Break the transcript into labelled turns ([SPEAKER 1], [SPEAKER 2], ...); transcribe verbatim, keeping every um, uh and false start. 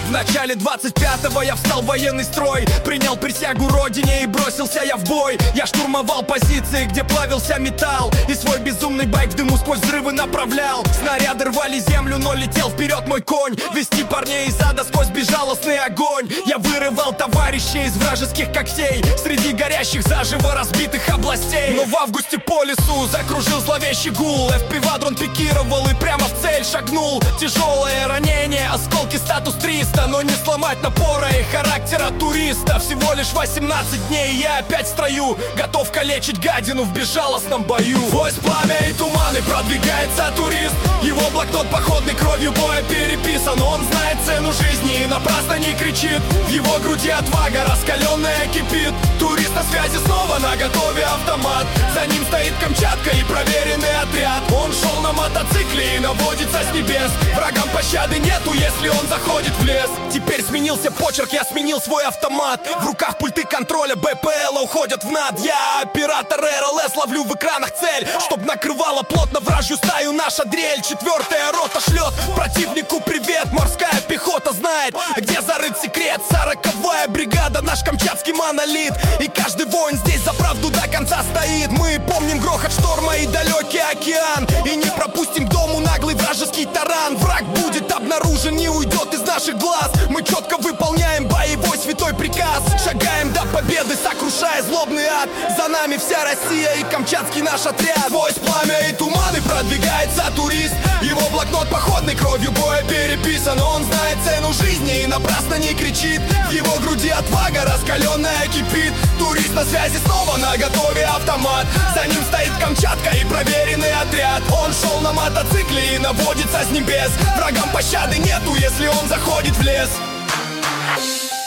[SPEAKER 1] В начале двадцать пятого я встал в военный строй, принял присягу родине и бросился я в бой. Я штурмовал позиции, где плавился металл, и свой безумный байк в дыму сквозь взрывы направлял. Снаряды рвали землю, но летел вперед мой конь. Вести парней из ада сквозь безжалостный огонь. Я вырывал товарищей из вражеских когтей среди горящих заживо разбитых областей. Но в августе по лесу закружил зловещий гул. эф пи Вадрон пикировал и прямо в цель шагнул. Тяжелое ранение, осколки статус триста, но не сломать напора и характера туриста. Всего лишь восемнадцать дней, я опять в строю, готов калечить гадину в безжалостном бою. Сквозь пламя и туманы продвигается турист. Его блокнот походный кровью боя переписан. Он знает цену жизни и напрасно не кричит. В его груди отвага раскаленная кипит. Турист на связи снова, на готове автомат. За ним стоит Камчатка и проверенный отряд. Он шел на мотоцикле и наводится с небес. Врагам пощады нету, если он заходит в лес. Теперь сменился почерк, я сменил свой автомат. В руках пульты контроля бэ пэ эл уходят в над. Я оператор эр эл эс, ловлю в экранах цель, чтоб накрывала плотно вражью стаю наша дрель. Четвертая рота шлет противнику привет. Морская пехота знает, где зарыт секрет. Сороковая бригада, наш камчатский монолит. И каждый воин здесь за правду до конца стоит. Мы помним грохот шторма и далекий океан, и не пропустим к дому наглый вражеский таран. Враг будет обнаружен, не уйдет из наших глаз. Мы четко выполняем боевой святой приказ. Шагаем до победы, сокрушая злобный ад. За нами вся Россия и камчатский наш отряд. Сквозь пламя и туманы продвигается турист. Его блокнот походный кровью боя переписан. Он знает цену жизни и напрасно не кричит. В его груди отвага раскаленная кипит. Турист на связи снова, на готове автомат. За ним стоит Камчатка и проверенный отряд. Он шел на мотоцикле и наводится с небес. Врагам пощады нету, если он заходит в лес.